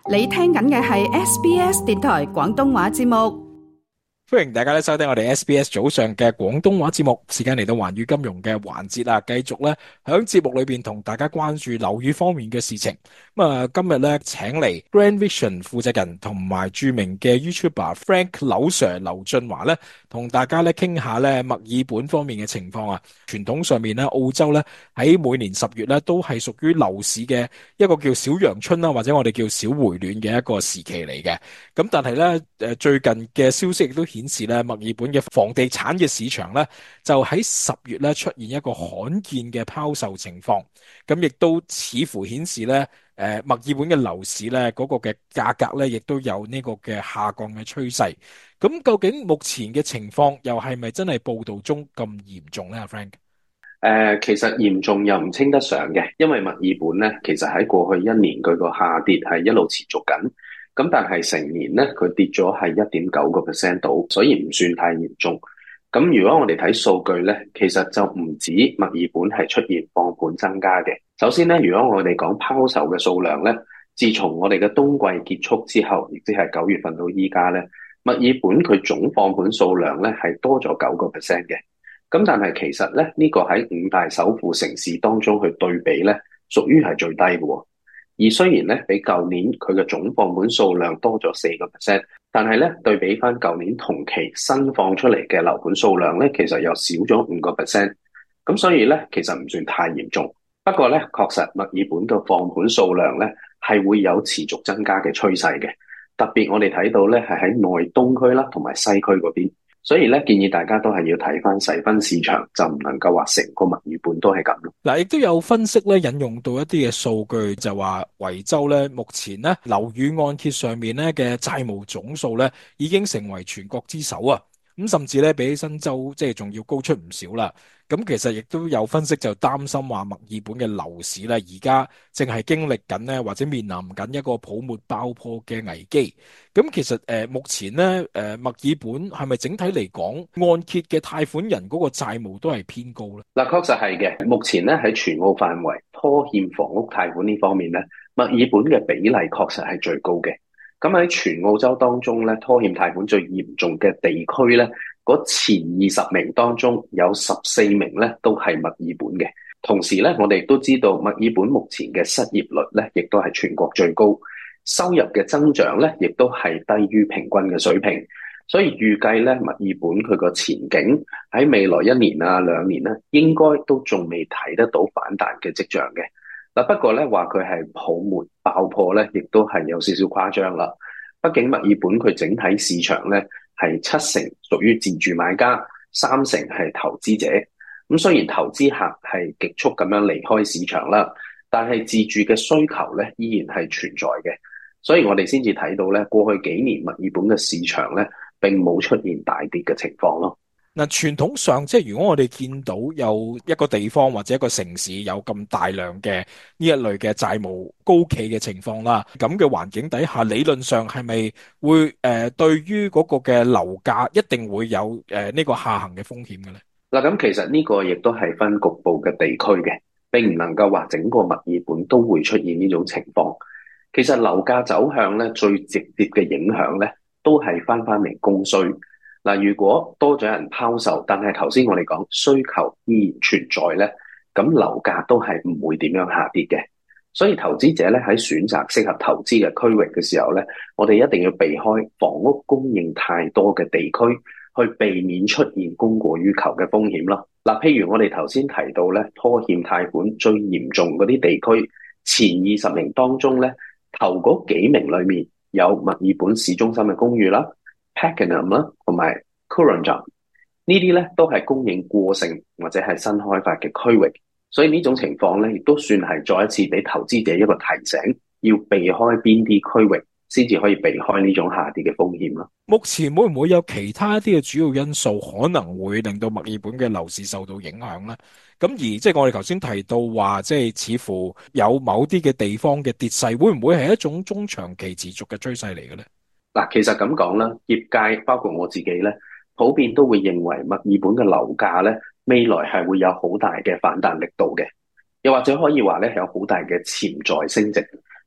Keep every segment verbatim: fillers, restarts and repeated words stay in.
你聽緊嘅係 S B S 電台廣東話節目。 歡迎大家咧收聽我哋 S B S 早上嘅廣東話節目，時間嚟到環宇金融嘅環節啦，繼續咧響節目裏邊同大家關注樓宇方面嘅事情。咁啊，今日咧請嚟 Grand Vision 負責人同埋著名嘅 YouTuber Frank 劉 Sir 劉俊華咧，同大家咧傾下咧墨爾本方面嘅情況啊。傳統上面咧，澳洲咧喺每年十月咧都係屬於樓市嘅一個叫小陽春啦，或者我哋叫小回暖嘅一個時期嚟嘅。咁但係咧誒最近嘅消息亦都顯示咧，墨爾本嘅房地產嘅市場咧就喺十月咧出現一個罕見嘅拋售情況，咁亦都似乎顯示咧誒墨爾本嘅樓市咧嗰個嘅價格咧亦都有呢個嘅下降嘅趨勢。咁究竟目前嘅情況又係咪真係報道中咁嚴重咧？阿 Frank？ 誒、呃，其實嚴重又唔稱得上嘅，因為墨爾本咧，其實喺過去一年佢個下跌係一路持續緊，咁但係成年咧佢跌咗係一點九個 percent 度，所以唔算太嚴重。咁如果我哋睇數據咧，其實就唔止墨爾本係出現放盤增加嘅。首先咧，如果我哋講拋售嘅數量咧，自從我哋嘅冬季結束之後，亦即係九月份到依家咧，墨爾本佢總放盤數量咧係多咗九個 percent 嘅。咁但係其實咧，呢、這個喺五大首府城市當中去對比咧，屬於係最低嘅、哦。而雖然咧比舊年佢嘅總放盤數量多咗四個 percent，但係咧對比翻舊年同期新放出嚟嘅樓盤數量咧，其實又少咗五個 percent。咁所以咧，其實唔算太嚴重。不過咧，確實墨爾本嘅放盤數量咧係會有持續增加嘅趨勢嘅。特別我哋睇到咧係喺內東區啦，同埋西區嗰邊。所以咧，建議大家都係要睇翻細分市場，就唔能夠話成個墨爾本都係咁咯。 嗱，亦都有分析咧，引用到一啲嘅數據，就話維州咧目前咧樓宇按揭上面咧嘅債務總數咧已經成為全國之首啊！咁甚至咧比起新州即係仲要高出唔少啦。咁其實亦都有分析就擔心話墨爾本嘅樓市咧而家正係經歷緊咧或者面臨緊一個泡沫爆破嘅危機。咁其實誒、呃、目前咧誒墨爾本係咪整體嚟講按揭嘅貸款人嗰個債務都係偏高咧？ 嗱，確實係嘅。目前咧喺全澳範圍拖欠房屋貸款呢方面咧，墨爾本嘅比例確實係最高嘅。咁喺全澳洲當中咧，拖欠貸款最嚴重嘅地區咧，嗰前二十名當中有十四名咧都係墨爾本嘅。同時咧，我哋都知道墨爾本目前嘅失業率咧，亦都係全國最高，收入嘅增長咧，亦都係低於平均嘅水平。所以預計咧，墨爾本佢個前景喺未來一年啊兩年咧，應該都仲未睇得到反彈嘅跡象嘅。嗱，不過咧話佢係泡沫爆破咧，亦都係有少少誇張啦。畢竟墨爾本佢整體市場咧係七成屬於自住買家，三成係投資者。咁雖然投資客係極速咁樣離開市場啦，但係自住嘅需求咧依然係存在嘅。所以我哋先至睇到咧，過去幾年墨爾本嘅市場咧並冇出現大跌嘅情況咯。 嗱，傳統上即係如果我哋見到有一個地方或者一個城市有咁大量嘅呢一類嘅債務高企嘅情況啦，咁嘅環境底下，理論上係咪會誒、呃、對於嗰個嘅樓價一定會有誒呢、呃這個下行嘅風險嘅咧？ 嗱，咁其實呢個亦都係分局部嘅地區嘅，並唔能夠話整個墨爾本都會出現呢種情況。其實樓價走向咧最直接嘅影響咧，都係翻翻嚟供需。嗱，如果多咗人拋售，但係頭先我哋講需求依然存在咧，咁樓價都係唔會點樣下跌嘅。所以投資者咧喺選擇適合投資嘅區域嘅時候咧，我哋一定要避開房屋供應太多嘅地區，去避免出現供過於求嘅風險咯。嗱，譬如我哋頭先提到咧，拖欠貸款最嚴重嗰啲地區，前二十名當中咧，頭嗰幾名裏面有墨爾本市中心嘅公寓啦、Pakenham 啦，同埋 Coorongong， 呢啲咧都係供應過剩或者係新開發嘅區域，所以呢種情況咧，亦都算係再一次俾投資者一個提醒，要避開邊啲區域，先至可以避開呢種下跌嘅風險咯。 目前會唔會有其他一啲嘅主要因素可能會令到墨爾本嘅樓市受到影響咧？咁而即係我哋頭先提到話，即係似乎有某啲嘅地方嘅跌勢，會唔會係一種中長期持續嘅趨勢嚟嘅咧？ 嗱，其實咁講啦，業界包括我自己咧，普遍都會認為墨爾本嘅樓價咧，未來係會有好大嘅反彈力度嘅，又或者可以話咧係有好大嘅潛在升值。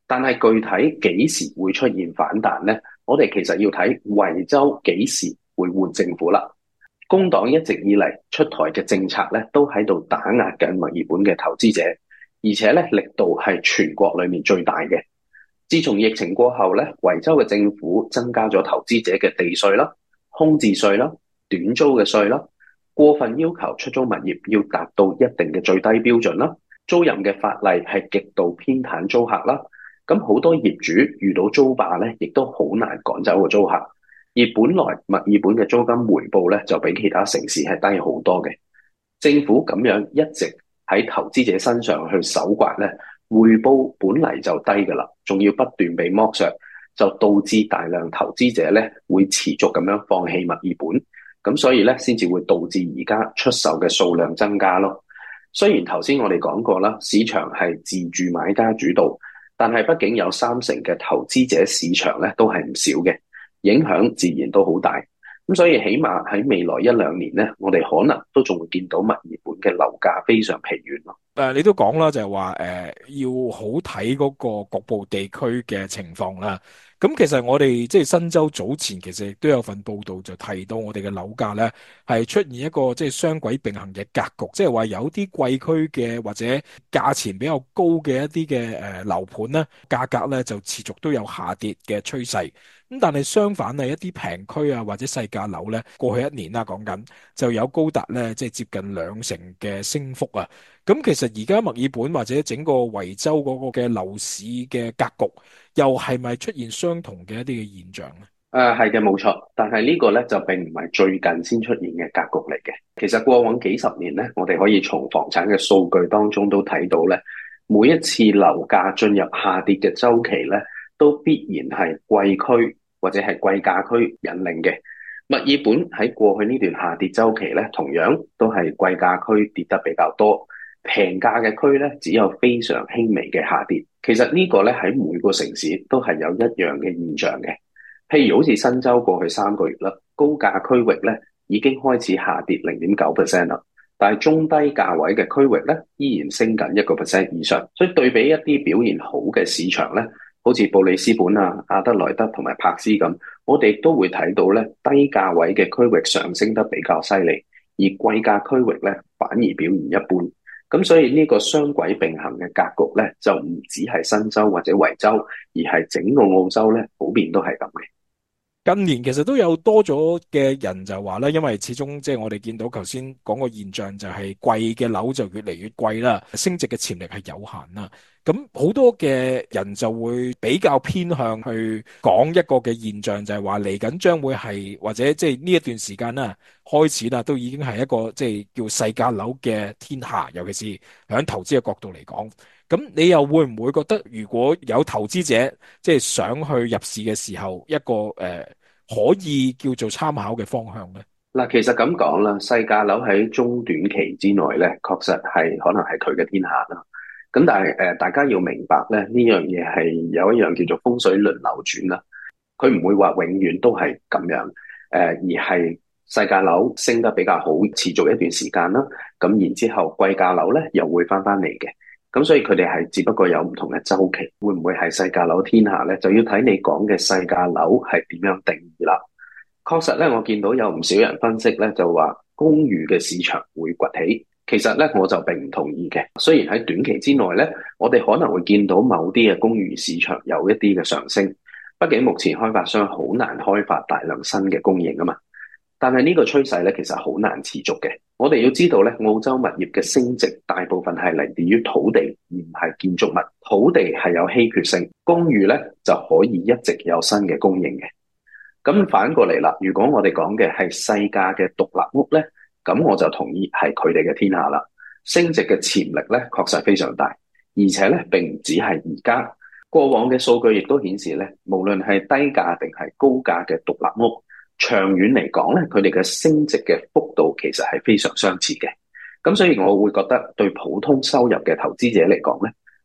但係具體幾時會出現反彈呢？我哋其實要睇維州幾時會換政府啦。工黨一直以嚟出台嘅政策咧，都喺度打壓緊墨爾本嘅投資者，而且咧力度係全國裏面最大嘅。自從疫情過後咧，維州嘅政府增加咗投資者嘅地稅啦、空置稅啦、短租嘅稅啦，過分要求出租物業要達到一定嘅最低標準啦，租賃嘅法例係極度偏袒租客啦。咁好多業主遇到租霸咧，亦都好難趕走個租客。而本來墨爾本嘅租金回報咧，就比其他城市係低好多嘅。政府咁樣一直喺投資者身上去搜刮咧，回報本嚟就低噶啦，仲要不斷被剝削，就導致大量投資者咧會持續咁樣放棄墨爾本。咁所以咧，先至會導致而家出售嘅數量增加咯。雖然頭先我哋講過啦，市場係自住買家主導，但係畢竟有三成嘅投資者市場咧都係唔少嘅，影響自然都好大。咁所以起碼喺未來一兩年咧，我哋可能都仲會見到墨爾本嘅樓價非常疲軟咯。 誒、呃，你都講啦，就係話誒，要好睇嗰個局部地區嘅情況啦。咁其實我哋即係新州早前其實亦都有份報道就提到我哋嘅樓價咧係出現一個即係雙軌並行嘅格局，即係話有啲貴區嘅或者價錢比較高嘅一啲嘅誒樓盤咧，價格咧就持續都有下跌嘅趨勢。咁但係相反係一啲平區啊或者細價樓咧，過去一年啦講緊就有高達咧即係接近兩成嘅升幅啊。咁其實而家墨爾本或者整個維州嗰個嘅樓市嘅格局，又係咪出現相同嘅一啲嘅現象咧？ 誒係嘅，冇錯。但係呢個咧就並唔係最近先出現嘅格局嚟嘅。其實過往幾十年咧，我哋可以從房產嘅數據當中都睇到咧，每一次樓價進入下跌嘅週期咧，都必然係貴區或者係貴價區引領嘅。墨爾本喺過去呢段下跌週期咧，同樣都係貴價區跌得比較多。平價嘅區咧，只有非常輕微嘅下跌。其實呢個咧喺每個城市都係有一樣嘅現象嘅。譬如好似新州過去三個月啦，高價區域咧已經開始下跌零點九 percent 啦，但係中低價位嘅區域咧依然升緊一個 percent 以上。所以對比一啲表現好嘅市場咧，好似布里斯本啊、阿德萊德同埋柏斯咁，我哋都會睇到咧低價位嘅區域上升得比較犀利，而貴價區域咧反而表現一般。咁所以呢個雙軌並行嘅格局咧，就唔止係新州或者維州，而係整個澳洲咧，普遍都係咁嘅。 近年其實都有多咗嘅人就話咧，因為始終即係我哋見到頭先講個現象，就係貴嘅樓就越嚟越貴啦，升值嘅潛力係有限啦。咁好多嘅人就會比較偏向去講一個嘅現象，就係話嚟緊將會係或者即係呢一段時間啦，開始啦，都已經係一個即係叫細價樓嘅天下，尤其是喺投資嘅角度嚟講。咁你又會唔會覺得，如果有投資者即係想去入市嘅時候，一個誒、呃、可以叫做參考嘅方向呢？ 嗱，其實咁講啦，細價樓喺中短期之內咧，確實係可能係佢嘅天下啦。咁但係誒、呃，大家要明白咧，呢樣嘢係有一樣叫做風水輪流轉啦。佢唔會話永遠都係咁樣，誒、呃，而係細價樓升得比較好，持續一段時間啦。咁然之後貴價樓咧又會翻翻嚟嘅。咁所以佢哋係只不過有唔同嘅週期，會唔會係細價樓天下咧？就要睇你講嘅細價樓係點樣定義啦。確實咧，我見到有唔少人分析咧，就話公寓嘅市場會崛起。其實咧，我就並唔同意嘅。雖然喺短期之內咧，我哋可能會見到某啲嘅公寓市場有一啲嘅上升，畢竟目前開發商好難開發大量新嘅供應啊嘛。但係呢個趨勢咧，其實好難持續嘅。我哋要知道咧，澳洲物業嘅升值大部分係嚟自於土地，而唔係建築物。土地係有稀缺性，公寓咧就可以一直有新嘅供應嘅。咁反過嚟啦，如果我哋講嘅係細價嘅獨立屋咧，咁我就同意係佢哋嘅天下啦。升值嘅潛力咧，確實非常大，而且咧並唔止係而家。過往嘅數據亦都顯示咧，無論係低價定係高價嘅獨立屋，長遠嚟講咧，佢哋嘅升值嘅幅度其實係非常相似嘅。咁所以我會覺得對普通收入嘅投資者嚟講咧，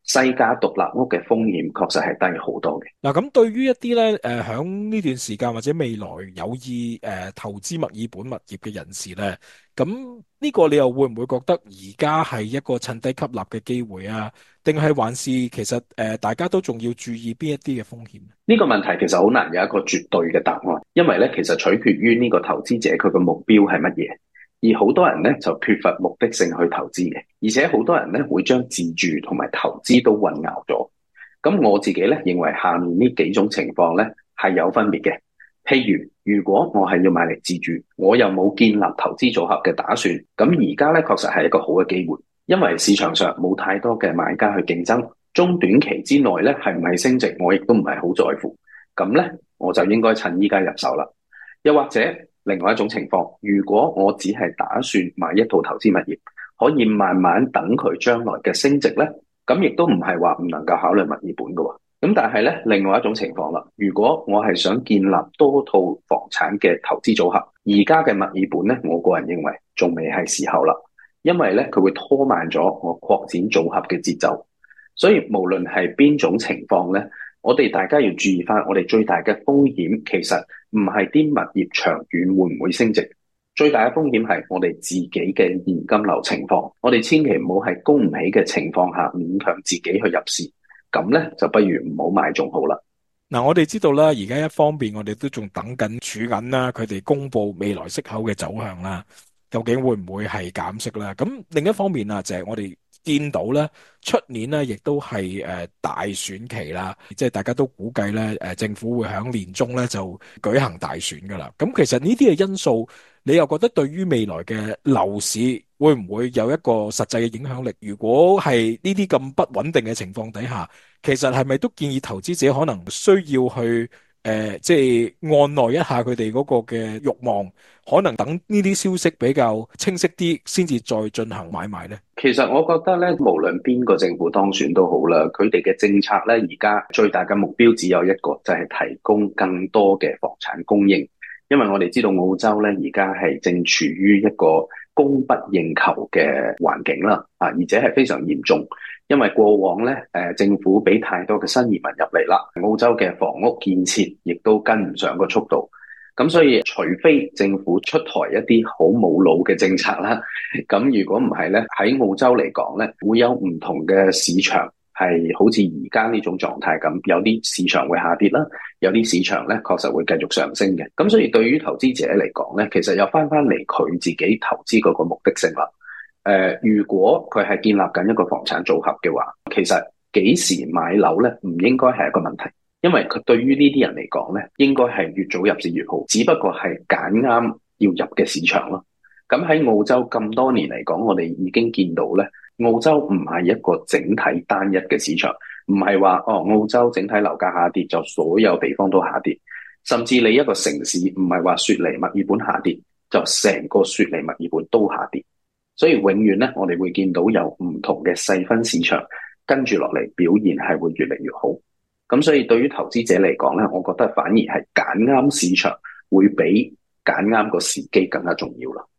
細價獨立屋嘅風險確實係低好多嘅。 嗱，咁對於一啲咧誒響呢段時間或者未來有意誒、呃、投資墨爾本物業嘅人士咧，咁呢個你又會唔會覺得而家係一個趁低吸納嘅機會啊？定係還是其實誒、呃、大家都仲要注意邊一啲嘅風險？ 呢個問題其實好難有一個絕對嘅答案，因為咧其實取決於呢個投資者佢嘅目標係乜嘢。而好多人咧就缺乏目的性去投資嘅，而且好多人咧會將自住同埋投資都混淆咗。咁我自己咧認為下面呢幾種情況咧係有分別嘅。譬如如果我係要買嚟自住，我又冇建立投資組合嘅打算，咁而家咧確實係一個好嘅機會，因為市場上冇太多嘅買家去競爭，中短期之內咧係唔係升值，我亦都唔係好在乎。咁咧我就應該趁依家入手啦。又或者另外一種情況，如果我只係打算買一套投資物業，可以慢慢等佢將來嘅升值咧，咁亦都唔係話唔能夠考慮墨爾本嘅喎。咁但係咧，另外一種情況啦，如果我係想建立多套房產嘅投資組合，而家嘅墨爾本咧，我個人認為仲未係時候啦，因為咧佢會拖慢咗我擴展組合嘅節奏。所以無論係邊種情況咧，我哋大家要注意翻，我哋最大嘅風險其實唔係啲物業長遠會唔會升值，最大嘅風險係我哋自己嘅現金流情況。我哋千祈唔好喺供唔起嘅情況下勉強自己去入市，咁咧就不如唔好買仲好啦。 嗱，我哋知道啦，而家一方面我哋都仲等緊儲銀啦，佢哋公布未來息口嘅走向啦，究竟會唔會係減息啦？咁另一方面啊，就係我哋見到咧，出年咧亦都係誒大選期啦，即係大家都估計咧誒政府會喺年中咧就舉行大選噶啦。咁其實呢啲嘅因素，你又覺得對於未來嘅樓市會唔會有一個實際嘅影響力？如果係呢啲咁不穩定嘅情況底下，其實係咪都建議投資者可能需要去誒即係按捺一下佢哋嗰個嘅慾望？可能等呢啲消息比較清晰啲，先至再進行買賣呢？ 其實我覺得咧，無論邊個政府當選都好啦，佢哋嘅政策咧，而家最大嘅目標只有一個，就係提供更多嘅房產供應。因為我哋知道澳洲咧，而家係正處於一個供不應求嘅環境啦，啊，而且係非常嚴重。因為過往咧，誒政府俾太多嘅新移民入嚟啦，澳洲嘅房屋建設亦都跟唔上個速度。咁所以，除非政府出台一啲好冇腦嘅政策啦，咁如果唔係咧，喺澳洲嚟講咧，會有唔同嘅市場係好似而家呢種狀態咁，有啲市場會下跌啦，有啲市場咧確實會繼續上升嘅。咁所以對於投資者嚟講咧，其實又翻翻嚟佢自己投資嗰個目的性啦。誒、呃，如果佢係建立緊一個房產組合嘅話，其實幾時買樓咧，唔應該係一個問題。因為佢對於呢啲人嚟講咧，應該係越早入市越好，只不過係揀啱要入嘅市場咯。咁喺澳洲咁多年嚟講，我哋已經見到咧，澳洲唔係一個整體單一嘅市場，唔係話哦，澳洲整體樓價下跌就所有地方都下跌，甚至你一個城市唔係話雪梨墨爾本下跌，就成個雪梨墨爾本都下跌。所以永遠咧，我哋會見到有唔同嘅細分市場跟住落嚟表現係會越嚟越好。咁所以對於投資者嚟講咧，我覺得反而係揀啱市場會比揀啱個時機更加重要啦。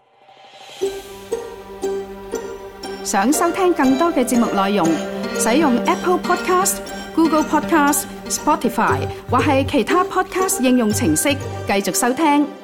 想收聽更多嘅節目內容，使用 Apple Podcast、Google Podcast、Spotify 或係其他 Podcast 應用程式繼續收聽。